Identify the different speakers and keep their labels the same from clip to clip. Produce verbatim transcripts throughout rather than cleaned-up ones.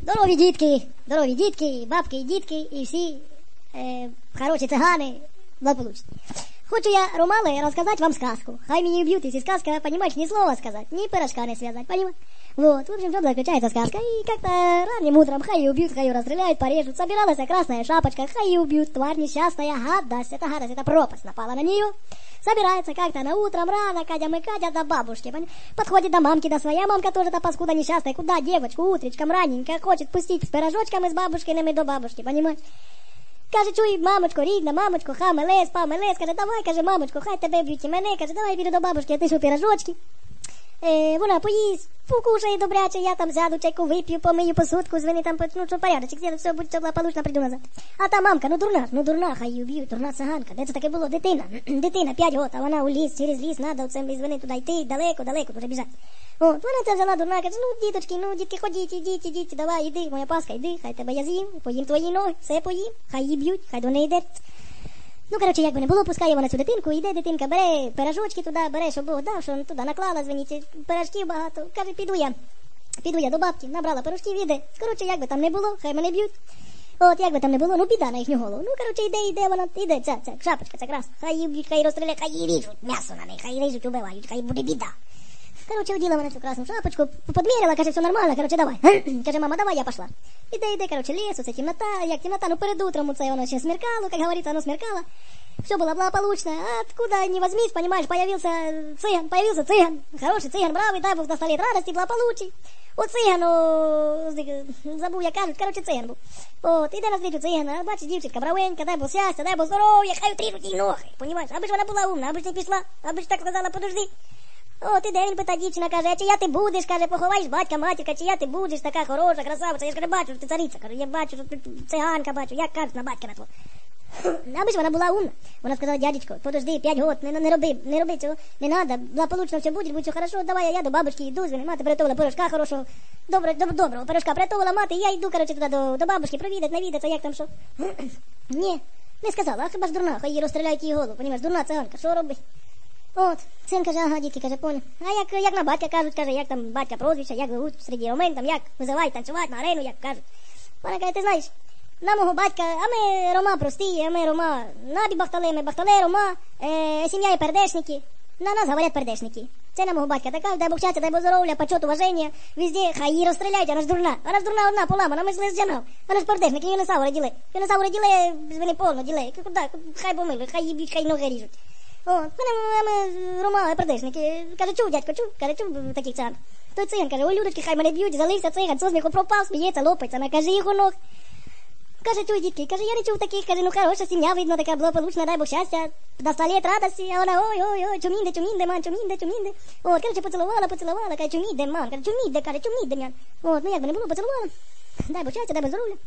Speaker 1: Здорові дітки, здорові дітки, бабки і дітки, і всі е, хороші цигани, благополучні. Хочу я, Ромале, рассказать вам сказку. Хай меня убьют, если сказка, понимаешь, ни слова сказать, ни пирожка не связать, понимаешь? Вот, в общем, в чем заключается сказка. И как-то ранним утром хай ее убьют, хай ее расстреляют, порежут. Собиралась красная шапочка, хай ее убьют, тварь несчастная, гадость. Это гадость, это пропасть напала на нее. Собирается как-то на утром рано, Катя мы Катя до бабушки. Подходит до мамки, до своя мамка тоже-то паскуда несчастная. Куда девочку утречком раненько хочет пустить с пирожочками с бабушкиными до бабушки, понимаешь? Каже, чуй, мамочко, рідна, мамочко, ха, мелес, па, мелес, каже, давай, каже, мамочко, хай тебе б'ють і мене, каже, давай піду до бабушки, я тишу пирожочки. Е, вона поїсть, покушає добряче, я там сяду, чайку вип'ю, помию посудку, звини там, ну, що порядочок, з'їду, все, будь благополучно, прийду назад. А та мамка, ну дурна, ну дурна, хай її вб'ють, дурна циганка. Де це таке було? Дитина, дитина, п'ять років, а вона у ліс, через ліс, надо оцем, звини туди йти, далеко, далеко, дуже біжать. От, вона це взяла дурна, каже, ну, діточки, ну, дітки, ходіть, ідіть, ідіть, давай, іди, моя паска, іди, хай тебе я з'їм, поїм твої ноги, все поїм, хай її б'ють, хай до неї йде. Ну, коротше, як би не було, пускає вона цю дитинку, йде дитинка, бере пирожочки туди, бере, що Бог дав, що туди наклала, звиніть, пирожків багато. Каже, піду я, піду я до бабки, набрала пирожків, іде. Коротше, як би там не було, хай мене б'ють. От, як би там не було, ну, біда на їхню голову. Ну, коротше, йде, йде вона, йде, ця, ця, шапочка, ця красна. Хай її б'ють, хай її розстріляють, хай її ріжуть, м'ясо на неї, хай її ріжуть, убивають, хай буде біда. Короче, одела вона цю красну шапочку, подмерила, каже, все нормально, короче, давай. Каже, мама, давай, я пошла. Іде, іде, короче, лес, оце темнота, як темнота, ну, перед утром це воно ще смеркало, как говорится, оно смеркало. Все было благополучно, а откуда ни возьмись, понимаешь, появился цыган, появился цыган, хороший цыган, бравый, дай Бог на сто лет радости, благополучий. У цыгану, забув, як кажуть, короче, цыган був. От, іде на світу цыгана, бачить дівчинка, бравенька, дай Бог щастя, дай Бог здоров'я, хай отріжуть їй ноги, понимаешь, аби ж вона була умна, аби ж не пішла, аби ж так сказала, подожди. От іде він питає, дівчина, каже, а чия ти будеш, каже, поховаєш батька, матірка, чия ти будеш, така хороша, красавиця, я ж каже, бачу, що ти цариця, каже, я бачу, що ти циганка, бачу, як кажуть на батька на твого. Аби ж вона була умна. Вона сказала, дядечко, подожди, п'ять год, не, не роби, не роби цього, не надо, благополучно все буде, буде все хорошо, давай, я до бабушки йду, звини, мати приготувала пирожка хорошого, добро, добро, доброго пирожка приготувала мати, я йду, короче, туди до, до бабушки, провідати, навідатися, як там що. Ні, не сказала, а хіба ж дурна, хай її розстріляють її голову, понімаєш, дурна циганка, що робить? От, син каже, ага, дітки, каже, понял. А як, як на батька кажуть, каже, як там батька прозвища, як вивуть серед ромен, там, як визивають танцювати на арену, як кажуть. Вона каже, ти знаєш, на мого батька, а ми Рома прості, а ми Рома набі бахтали, ми бахтали, Рома, е, сім'я і пердешники. На нас говорять пердешники. Це на мого батька така, дай Бог щастя, дай Бог здоров'я, почет, уваження, везде, хай її розстріляють, вона ж дурна. Вона ж дурна одна, поламана, ми ж не зджанав. Вона ж пердешники, юнесаури діли. Юнесаури діли, вони повно діли. Куди, хай помилують, хай її б'ють, хай ноги ріжуть. О, мене, ми Рома, пердешники. Каже, чув, дядько, чув, каже, чув таких циган. Той циган каже, ой, людочки, хай мене б'ють, залився циган, со сміху пропав, сміється, лопається, накажи їх у ног. Каже, чуй, дітки, каже, я не чув таких, каже, ну хороша сім'я, видно, така благополучна, дай Бог щастя, на сто лет радості, а вона, ой, ой, ой, чумінде, чумінде, ман, чумінде, чумінде. От, короче, поцілувала, поцілувала, каже, чумінде, ман, каже, чумінде, каже, чумінде, ман. От, ну як би не було, поцілувала, дай Бог щастя, дай Бог здоров'я.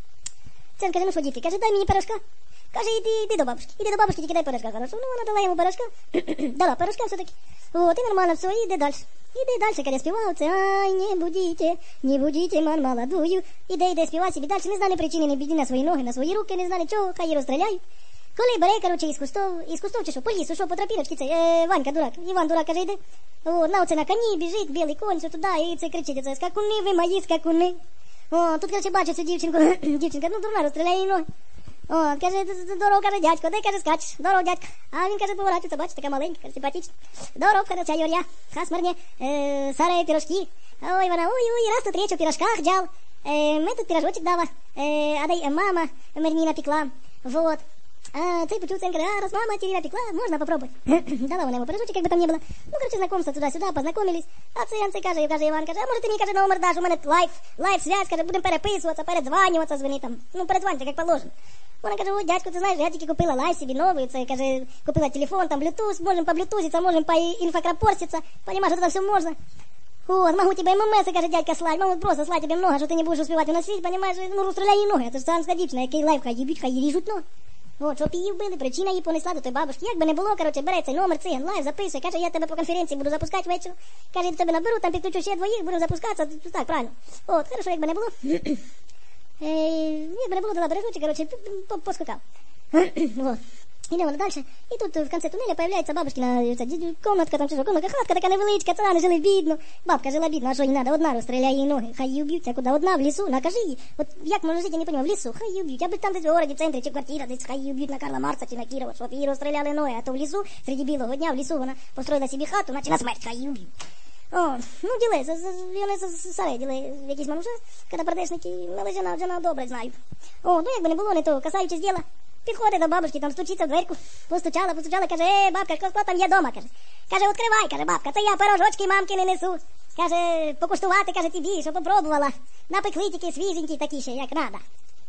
Speaker 1: Це каже, ну що, дітки, каже, дай мені пирожка. Каже, іди, іди до бабушки, іди до бабушки, тільки дай пирожка, хорошо. Ну, вона дала йому пирожка, дала пирожка все-таки. От, і нормально все, іди далі. Іди далі, каже, співав це, ай, не будите, не будите, ман, молодую. Іде, іде, співав собі далі, не знали причини, не біді на свої ноги, на свої руки, не знали чого, хай її розстріляють. Коли бере, короче, із кустов, із кустов чи що, по лісу, що, по тропіночці, це, е, Ванька дурак, Іван дурак, каже, йде. О, на оце на коні біжить, білий конь, все туди, і це кричить, це, скакуни, ви мої скакуни. О, тут, короче, бачить цю дівчинку, дівчинка, ну, дурна, розстріляє її ноги. О, каже, здоров, каже, дядько, де, каже, скачеш, здоров, дядько. А він, каже, поворачується, бачиш, така маленька, каже, симпатична. Здоров, каже, ця Юрія, хасмерне, е, саре пирожки. Ой, вона, ой, ой, раз тут річ у пирожках джал. Е, ми тут пирожочок дала, е, а дай мама мені напекла, вот. А цей почув, цей каже, а раз мама тебе напекла, можна попробувати. Дала вона йому пирожочок, як би там не було. Ну, короче, знакомство туди-сюди, познакомились. А цей, цей каже, каже, Іван, каже, а може ти мені, каже, номер даш, у мене лайф, лайф связь, каже, будемо переписуватися, передзванюватися, звони там, ну, передзвонитися, як положено. Вона каже, ой, дядько, ти знаєш, я тільки купила лайф собі новий, це, каже, купила телефон, там, блютуз, можемо поблютузиться, можемо по інфокрапорститься, понимаешь, это все можно. Вот, могу тебе ММС, каже, дядька, слать, могу просто слать тебе много, що ти не будеш успівати уносити, понимаешь, ну, розстріляй її ноги, це ж циганська дівчина, який лайф, хай їбють, хай її ріжуть ноги. От, щоб її вбили, причина її понесла до той бабушки. Як би не було, короче, бере цей номер, циган, лайв, записує, каже, я тебе по конференції буду запускати ввечері. Каже, я тебе наберу, там підключу ще двоїх, буду запускатися, так, правильно. От, хорошо, як би не було. Е, як би не було, дала бережучі, короче, поскакав. Вот. Идем вона дальше, і тут в конце туннеля появляється бабушкина ця, комнатка, там чи що, комнатка, хатка така невеличка, це вони жили бідно. Бабка жила бідно, а що їй надо, одна розстріляє її ноги, хай її вб'ють, а куди одна в лісу, накажи їй. От як можна жити, я не розумію, в лісу, хай її вб'ють, аби там десь в городі, в центрі, чи квартира, десь хай її вб'ють на Карла Маркса чи на Кірова, щоб її розстріляли ноги, а то в лісу, серед білого дня, в лісу вона построїла собі хату, наче на смерть, хай її вб'ють. О, ну діли, вони старе діли в якийсь момент, коли продешники, але жена, жена добре знають. О, ну якби не було, не то, касаючись діла, підходить до бабушки, там стучиться в дверку, постучала, постучала, каже, е, бабка, хто там є дома, каже. Каже, відкривай, каже, бабка, це я пирожочки мамки не несу. Каже, покуштувати, каже, тобі, щоб попробувала. Напекли тільки свіженькі такі ще, як надо.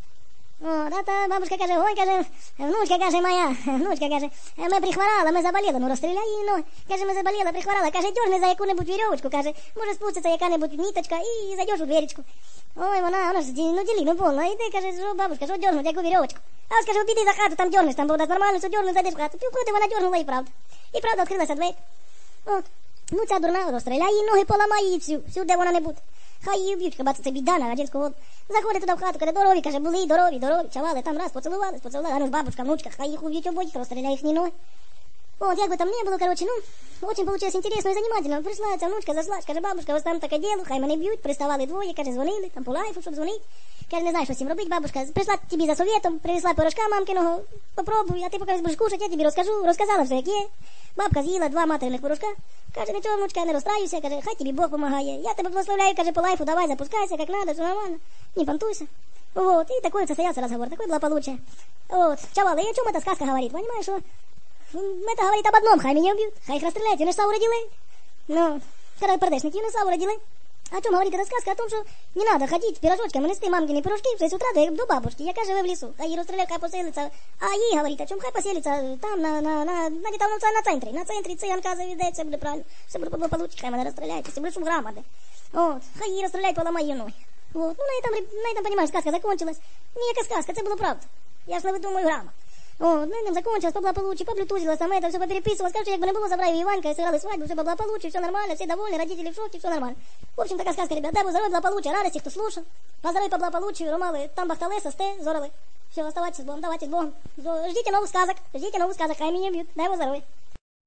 Speaker 1: О, да, та бабушка каже, ой, каже, внучка, каже, моя, внучка, каже, ми прихворала, ми заболіли, ну розстріляй її ноги. Каже, ми заболіла, прихворала, каже, дьорни за яку-небудь вірьовочку, каже, може спуститься яка-небудь ниточка і зайдеш у дверечку. Ой, вона, вона ж, ну ділі, ну повно, іди, каже, що бабушка, що дьорнуть, яку вірьовочку. А ось, каже, піди за хату, там дьорнеш, там буде нормально, що дьорнуть, зайдеш в хату. Півкрути вона дьорнула і правда. І правда відкрилася двері. От, ну ця дурна, розстріляй її ноги, поламай її всю, всю, де вона не буде. Хай її вб'ють, хіба це біда на радянську воду. Заходить туди в хату, каже, здорові, каже, були, здорові, здорові, чавали, там раз, поцілувались, поцілували, а ну ж бабушка, внучка, хай їх уб'ють обоїх, розстріляй їхні ноги. Вот, як бы там не было, короче, ну, очень получилось интересно и занимательно. Пришла ця внучка, зайшла, каже, бабушка, ось там таке діло, хай мене б'ють, приставали двоє, каже, дзвонили, там по лайфу, щоб дзвонити. Каже, не знаю, що з цим робити, бабушка, прийшла тобі за советом, привезла пирожка мамкиного, попробуй, а ти поки будеш кушати, я тобі розкажу, розказала все, як є. Бабка з'їла два материних пирожка, каже, нічого, внучка, не розстраюся, каже, хай тобі Бог помагає. Я тебе благословляю, каже, по лайфу, давай, запускайся, як надо, все нормально, не понтуйся. Вот, и такой состоялся разговор, такой благополучие. Вот, чавалы, и о чем эта сказка говорит, понимаешь, что... Это говорит об одном, хай меня убьют, хай их расстреляют, они же Саву родили. Ну, когда продешники, они Саву родили. О чем говорит эта сказка? О том, что не надо ходить пирожочками, нести мамкины пирожки в шесть утра до бабушки, яка живе в лесу. Хай її розстріляють, хай поселиться. А їй говорить, о чем хай поселиться там, на, на, на, на, где-то на, на центрі. На центрі циганка заведе, все буде правильно. Все буде благополучно, хай мене розстріляють, все буде шум громади. Вот, хай її розстріляють, поламай її ноги. Вот, ну на этом, на этом, понимаешь, сказка закончилась. Ніяка сказка, це було правда. Я ж не видумую грама. О, на этом закончилось, поблагополучие, поблютузилось, там это все попереписывалось. Короче, как бы не было, забрали ее Иванька и сыграли свадьбу, все поблагополучие, все нормально, все довольны, родители в шоке, все нормально. В общем, такая сказка, ребят, дай Бог здоровья, благополучия, радости, кто слушал. На здоровье, по благополучию, Ромалы, там Бахталеса, сте, зоровы. Все, оставайтесь с Богом, давайте с Богом. Ждите новых сказок, ждите новых сказок, хай меня бьют, дай Бог здоровья.